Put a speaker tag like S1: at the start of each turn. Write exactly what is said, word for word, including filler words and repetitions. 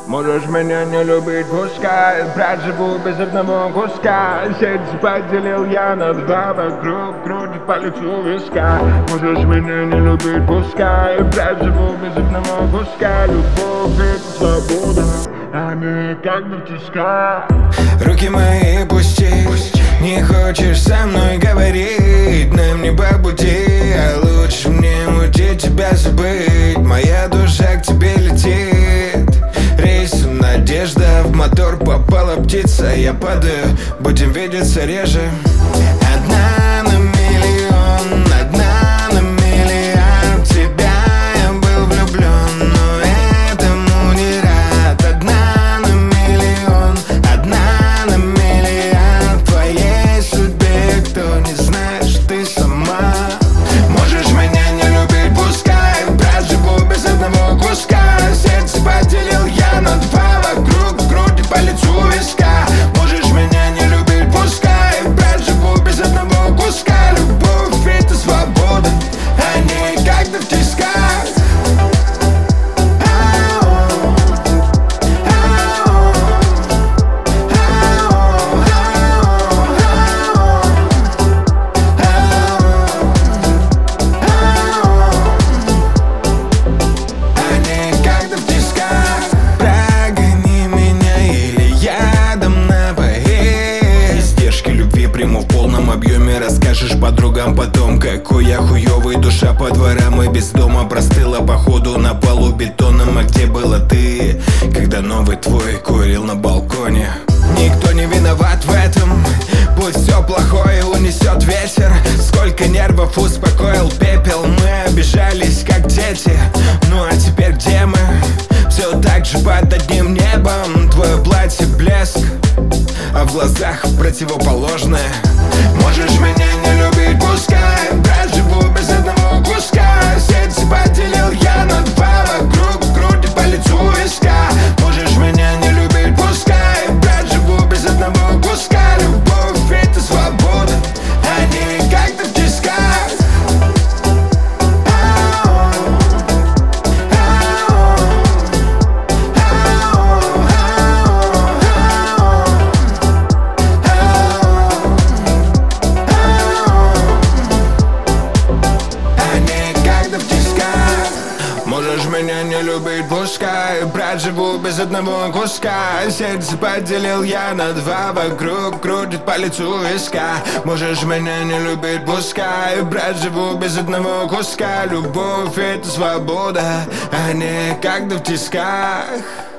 S1: Можешь меня не любить, пускай. Брат, живу без одного куска. Сердце поделил я на два. Вокруг крутит по лицу виска. Можешь меня не любить, пускай. Брат, живу без одного куска. Любовь — это свобода, а не как бы в тисках.
S2: Руки мои пусти, не хочешь со мной говорить, нам не по пути, а лучше мне мутить тебя забыть. Моя душа к тебе летит, рейсом надежда, в мотор попала птица. Я падаю, будем видеться реже. Одна на миллион, одна на миллиард. В тебя я был влюблен, но этому не рад. Одна на миллион, одна на миллиард. В твоей судьбе кто не знаешь, ты сама. Можешь меня не любить, пускай. Брат, живу без одного куска. Сердце поделил я на два. Вокруг крутит по лицу виска. Можешь меня не любить, пускай. Брат, живу без одного куска. Любовь — это свобода, а не как-то в тисках. Приму в полном объеме, расскажешь подругам потом, какой я хуёвый. Душа по дворам и без дома простыла, походу на полу бетоном. А где была ты, когда новый твой курил на балконе? Никто не виноват в этом, пусть все плохое унесет ветер. Сколько нервов успокоил пепел, мы обижались как дети. Ну а теперь где мы? Все так же под одним небом. Твое платье блеск, а в глазах противоположное. Можешь меня не любить, пускай. Брат, живу без одного куска. Сердце поделил я на два. Вокруг крутит по лицу виска. Можешь меня не любить, пускай. Брат, живу без одного куска. Любовь — это свобода, а не как-то в тисках. Можешь меня не любить, пускай. Брат, живу без одного куска. Сердце поделил я на два. Вокруг крутит по лицу виска. Можешь меня не любить, пускай. Брат, живу без одного куска. Любовь — это свобода, а не как-то в тисках.